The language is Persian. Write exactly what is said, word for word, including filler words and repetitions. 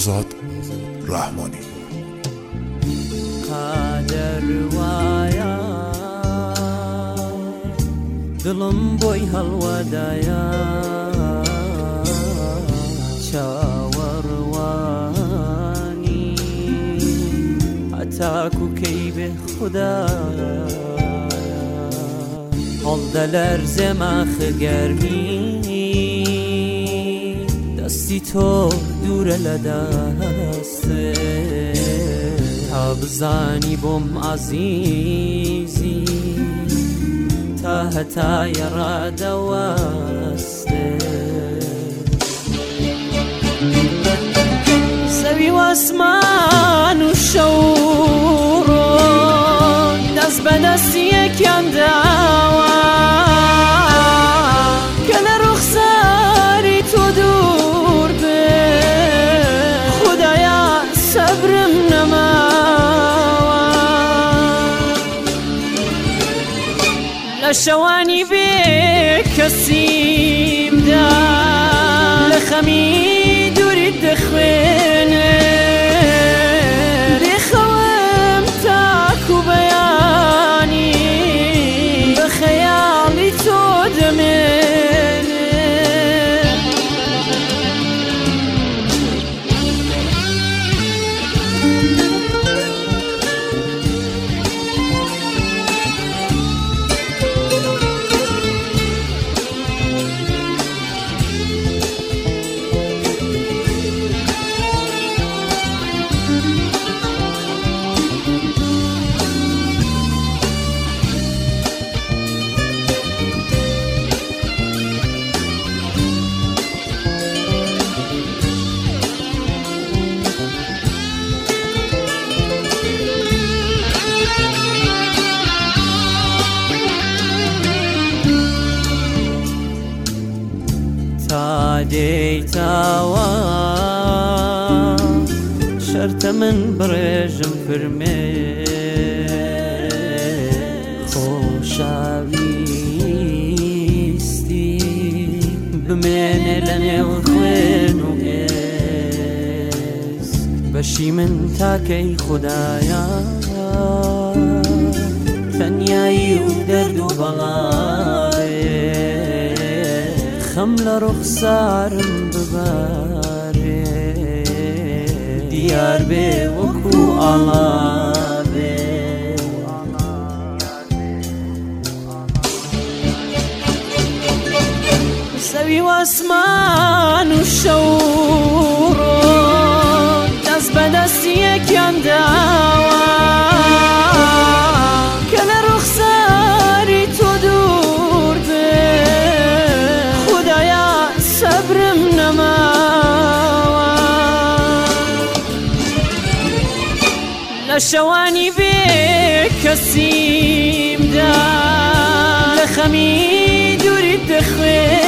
آزاد رحمانی. قادر وایە دڵم بۆی هەڵوەدایە چاوەڕوانی هەتاکو کەی بێ خودایە هەڵدە لەرزێمە خگەرمی دەستی تۆ دوورە لە دەستێ تا بزانی بۆم عەزیزی تا هەتایە ڕادەوەستێ زەوی و ئاسمان و شەو و ڕۆژ دەست بەدەستی یەکیان داوە کە لە ڕوخساری تۆ دوور بێ خودایە سەبرم نەماوە لە شەوانی بێ کەسیمدا لە خەمی دووریت دەخوێنێ دێخەوم تاکو بەیانی بە خەیاڵی تۆ دەمێنێ دەیتاوە شەرتە من بڕێژم فرمێ خۆشەویستی بمێنێ لە نێو خوێن و ئێز بەشی من تاکەی خودایە تەنیایی و دەرد و بەڵاوێ خەم لە ڕوخسارم ببارێ دیار بێ وەکو ئاڵابێ زەوی و ئاسمان و شەو و ڕۆژ دەست بەدەستی یەکیان داوە کە لە ڕوخساری تۆ دوور بێ سەبرم نەماوە لە شەوانی بێ کەسیمدا لە خەمی دووریت دەخوێ